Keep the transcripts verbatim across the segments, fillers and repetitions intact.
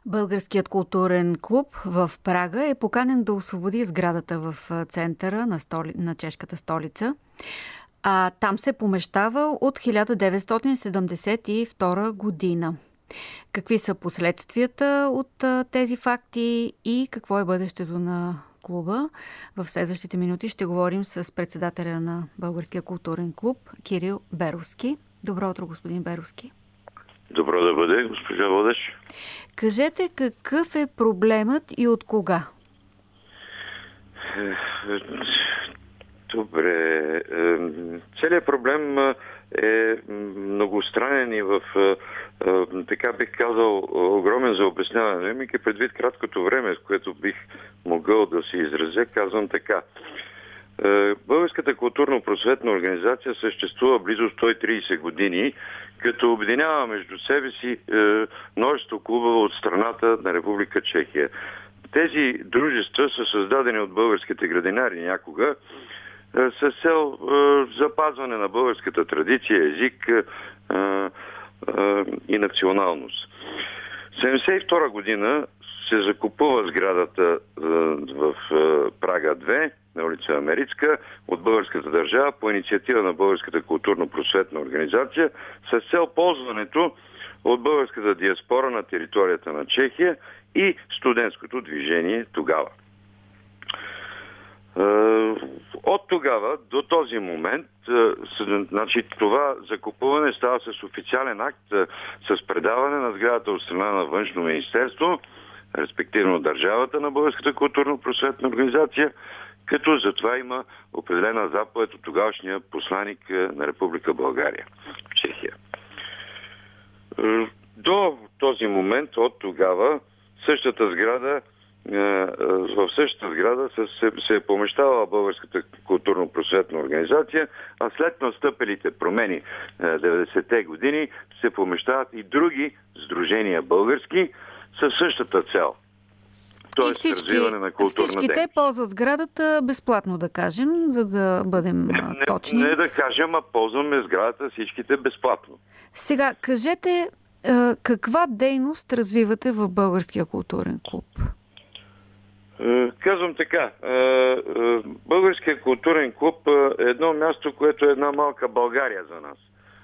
Българският културен клуб в Прага е поканен да освободи сградата в центъра на, столи... на чешката столица. А там се помещава от хиляда деветстотин седемдесет и втора година. Какви са последствията от тези факти и какво е бъдещето на клуба? В следващите минути ще говорим с председателя на Българския културен клуб Кирил Беровски. Добро утро, господин Беровски. Добро да бъде, госпожа Водещ. Кажете, какъв е проблемът и от кога? Добре. Целият проблем е многостранен и в, така бих казал, огромен за обясняване. Имайки предвид краткото време, с което бих могъл да се изразя, казвам така. Българската културно-просветна организация съществува близо сто и тридесет години, като обединява между себе си множество клубове от страната на Република Чехия. Тези дружества са създадени от българските градинари някога с цел запазване на българската традиция, език и националност. седемдесет и втора година се закупува сградата в Прага две, на улица Америцка, от българската държава по инициатива на Българската културно-просветна организация с цел ползването от българската диаспора на територията на Чехия и студентското движение тогава. От тогава до този момент, значи, това закупуване става с официален акт с предаване на сградата от страна на Външно министерство, респективно държавата на Българската културно-просветна организация, като за това има определена заповед от тогавашния посланик на Република България в Чехия. До този момент, от тогава, същата сграда, в същата сграда се, се е помещавала Българската културно-просветна организация, а след настъпилите промени деветдесетте години се помещават и други сдружения български със същата цел. И всички, всички те ползват сградата безплатно, да кажем, за да бъдем не, точни. Не, не да кажем, а ползваме сградата всичките безплатно. Сега, кажете, каква дейност развивате в Българския културен клуб? Казвам така. Българския културен клуб е едно място, което е една малка България за нас.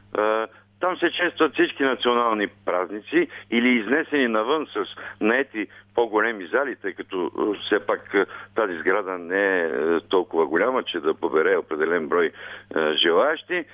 Там се честват всички национални празници или изнесени навън с наети по-големи зали, тъй като все пак тази сграда не е толкова голяма, че да побере определен брой желаящи.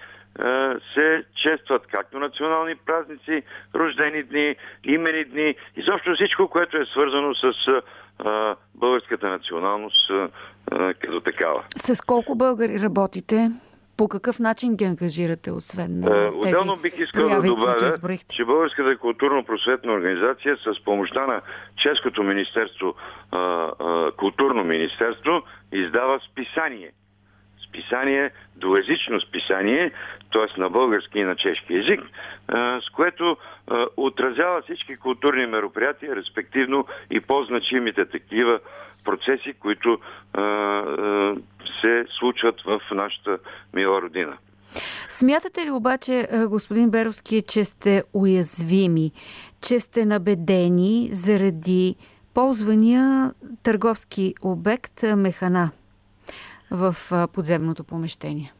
Се честват както национални празници, рождени дни, имени дни, изобщо всичко, което е свързано с българската националност като такава. С колко българи работите? По какъв начин ги ангажирате, освен на тези Отделно бих искал да добавя, че Българската културно-просветна организация с помощта на Чешкото министерство, културно министерство, издава списание. Списание, двуезично списание, т.е. на български и на чешки език, с което отразява всички културни мероприятия, респективно и по-значимите такива процеси, които а, а, се случват в нашата мила родина. Смятате ли обаче, господин Беровски, че сте уязвими, че сте набедени заради ползвания търговски обект Механа в подземното помещение?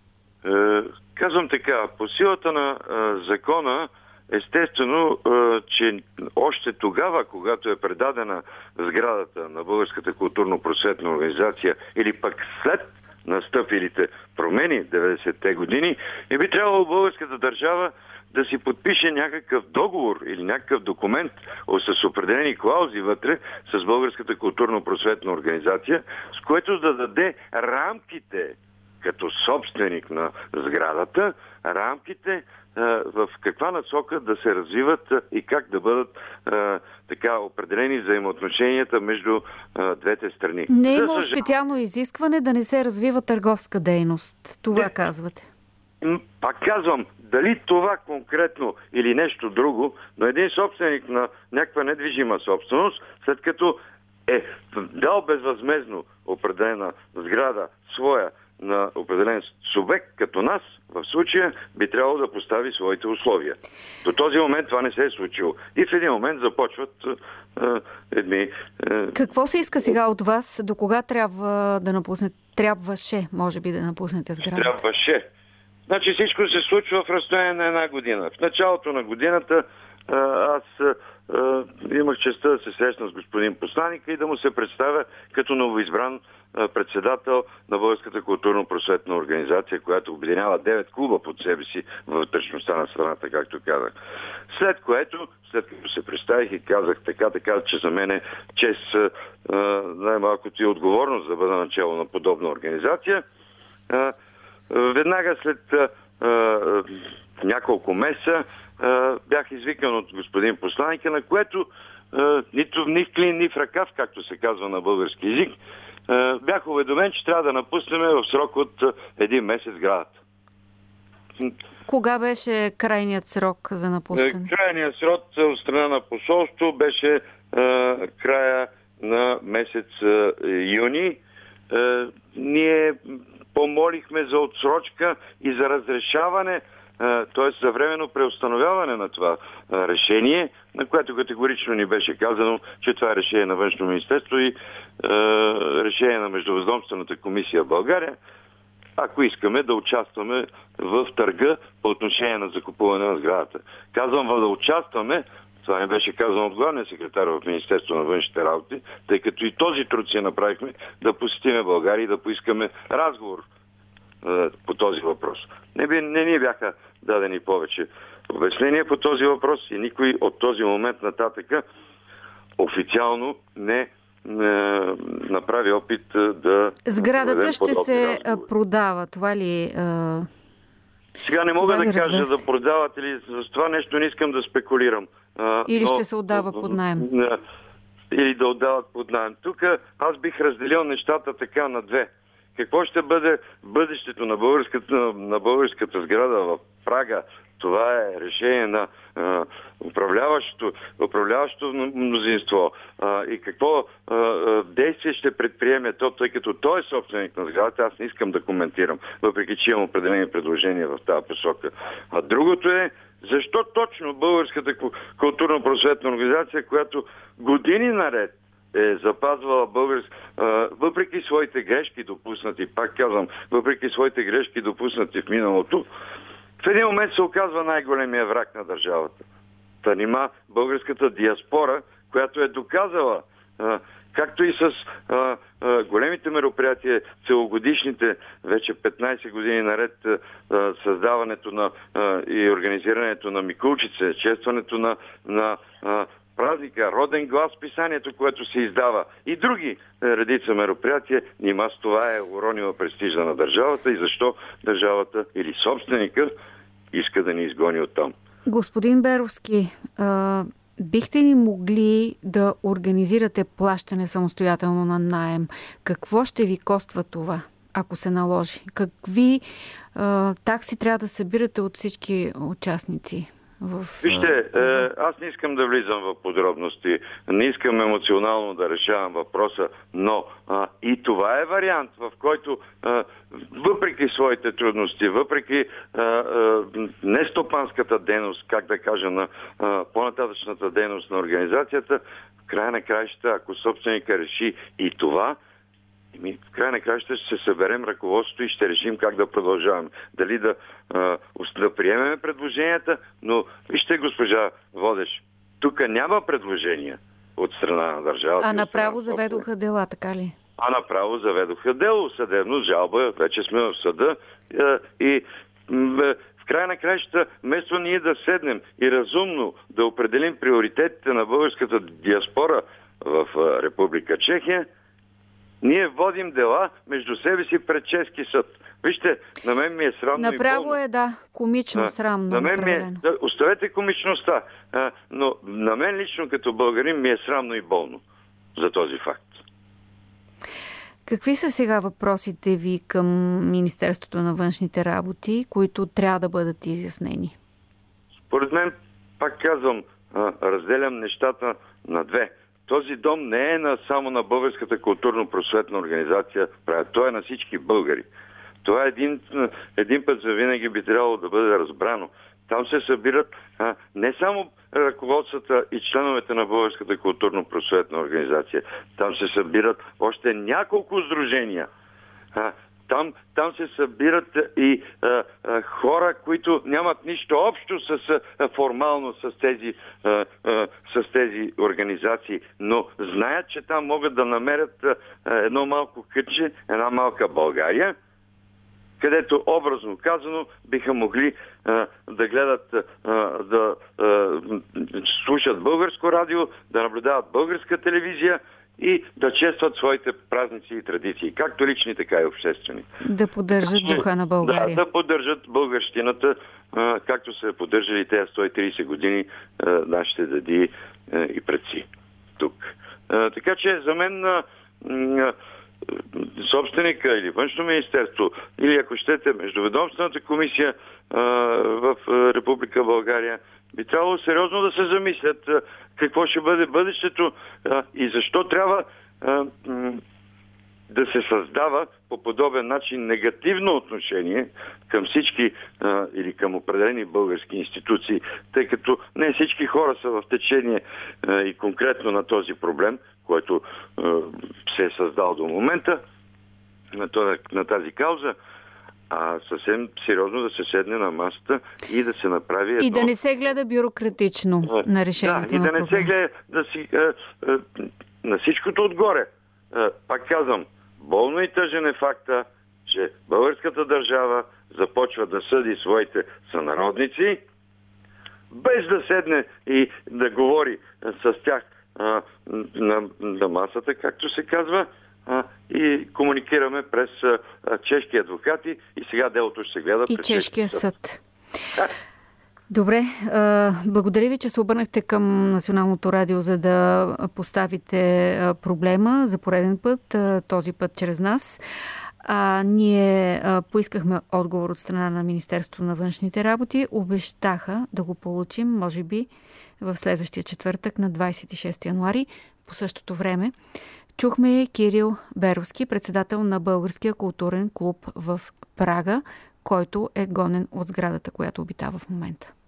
Е, казвам така, по силата на е, закона, естествено, че още тогава, когато е предадена сградата на Българската културно-просветна организация или пък след настъпилите промени деветдесетте години, и би трябвало българската държава да си подпише някакъв договор или някакъв документ с определени клаузи вътре с Българската културно-просветна организация, с което да даде рамките като собственик на сградата, рамките в каква насока да се развиват и как да бъдат а, така определени взаимоотношенията между а, двете страни. Не е имало съжал... специално изискване да не се развива търговска дейност. Това не. Казвате. Пак казвам, дали това конкретно или нещо друго, но един собственик на някаква недвижима собственост, след като е дал безвъзмездно определена сграда своя на определен субект, като нас, в случая, би трябвало да постави своите условия. До този момент това не се е случило. И в един момент започват а, едни... А... Какво се иска сега от вас? До кога трябва да напуснете? Трябваше, може би, да напуснете сградата? Трябваше. Значи всичко се случва в разстояние на една година. В началото на годината а, аз а, имах честта да се срещна с господин посланика и да му се представя като новоизбран а, председател на Българската културно-просветна организация, която обединява девет клуба под себе си в вътрешността на страната, както казах. След което, след като се представих и казах така, така, че за мен е чест, а, най-малкото и отговорност да бъда начало на подобна организация, а, веднага след а, а, няколко месеца а, бях извикан от господин посланика, на което а, нито ни в клин, ни в ръкав, както се казва на български език, а, бях уведомен, че трябва да напуснем в срок от а, един месец сградата. Кога беше крайният срок за напускане? Крайният срок от страна на посолство беше а, края на месец а, юни. А, ние помолихме за отсрочка и за разрешаване, т.е. за временно преустановяване на това решение, на което категорично ни беше казано, че това е решение на Външно министерство и е, решение на Междуведомствената комисия в България, ако искаме да участваме в търга по отношение на закупуване на сградата. Казвам да участваме, това не беше казано от главния секретар в Министерство на външните работи, тъй като и този труд си направихме да посетиме България и да поискаме разговор е, по този въпрос. Не, би, не ни бяха дадени повече обяснения по този въпрос и никой от този момент нататъка официално не, не направи опит да... Сградата ще се разговор. Продава, това ли... А... Сега не мога да кажа разбрахте? Да продават или за това нещо не искам да спекулирам. Или но, ще се отдава под наем. Или да отдават под наем. Тук аз бих разделил нещата така на две. Какво ще бъде бъдещето на българската, на българската сграда в Прага? Това е решение на а, управляващото, управляващото мнозинство. А, и какво а, а, действие ще предприеме то, тъй като той е собственик на сградата, аз не искам да коментирам, въпреки че имам определени предложения в тази посока. А другото е, защо точно Българската културно-просветна организация, която години наред е запазвала българск... въпреки своите грешки допуснати, пак казвам, въпреки своите грешки допуснати в миналото, в един момент се оказва най-големия враг на държавата. Та нима българската диаспора, която е доказала, както и с а, а, големите мероприятия, целогодишните, вече петнайсет години наред, а, създаването на а, и организирането на Микулчице, честването на, на а, празника, Роден глас, писанието, което се издава и други редица мероприятия, нима с това е уронила престижа на държавата и защо държавата или собственика иска да ни изгони оттам. Господин Беровски, а, бихте ли могли да организирате плащане самостоятелно на наем? Какво ще ви коства това, ако се наложи? Какви а, такси трябва да събирате от всички участници? В... Вижте, е, аз не искам да влизам в подробности, не искам емоционално да решавам въпроса, но а, и това е вариант, в който а, въпреки своите трудности, въпреки а, а, нестопанската дейност, как да кажа, на а, по-нататъчната дейност на организацията, в края на краищата, ако собственика реши и това, в край на краищата ще се съберем ръководството и ще решим как да продължаваме. Дали да, а, да приемеме предложенията, но вижте, госпожа Водещ, тук няма предложения от страна на държавата. А направо заведоха дела, така ли? А направо заведоха дело, съдебно, жалба, вече сме в съда а, и в края на краищата, вместо ние да седнем и разумно да определим приоритетите на българската диаспора в а, Република Чехия, ние водим дела между себе си пред чешки съд. Вижте, на мен ми е срамно Направо и болно. Направо е, да, комично, срамно. На мен ми е, да, оставете комичността, а, но на мен лично като българин ми е срамно и болно за този факт. Какви са сега въпросите ви към Министерството на външните работи, които трябва да бъдат изяснени? Според мен, пак казвам, разделям нещата на две. Този дом не е на, само на Българската културно-просветна организация, той е на всички българи. Това един, един път за винаги би трябвало да бъде разбрано. Там се събират а, не само ръководствата и членовете на Българската културно-просветна организация. Там се събират още няколко сдружения. А, там, там се събират и а, а, хора, които нямат нищо общо с, а, формално с тези, а, а, с тези организации, но знаят, че там могат да намерят а, едно малко кътче, една малка България, където, образно казано, биха могли а, да гледат, а, да а, слушат българско радио, да наблюдават българска телевизия и да честват своите празници и традиции, както лични, така и обществени. Да поддържат духа на България. Да, да поддържат българщината, а, както са поддържали тези сто и тридесет години а, нашите деди а, и предци тук. А, така че за мен а, а, собственика или външно министерство, или ако щете междуведомствената комисия а, в Република България, би трябвало сериозно да се замислят а, какво ще бъде бъдещето а, и защо трябва а, м- да се създава по подобен начин негативно отношение към всички а, или към определени български институции, тъй като не всички хора са в течение а, и конкретно на този проблем, който а, се е създал до момента, на, това, на тази кауза, а съвсем сериозно да се седне на масата и да се направи едно... И да не се гледа бюрократично а, на решението да, и на да не проблема. се гледа да си, а, а, на всичкото отгоре. А, пак казвам, болно и тъжен е факта, че българската държава започва да съди своите сънародници, без да седне и да говори с тях а, на, на масата, както се казва, а, и комуникираме през а, чешки адвокати и сега делото ще се гледа и през чешкия съд. Добре, благодаря ви, че се обърнахте към Националното радио, за да поставите проблема за пореден път, този път чрез нас. А, ние а, поискахме отговор от страна на Министерството на външните работи. Обещаха да го получим, може би, в следващия четвъртък на двадесет и шести януари по същото време. Чухме Кирил Беровски, председател на Българския културен клуб в Прага, който е гонен от сградата, която обитава в момента.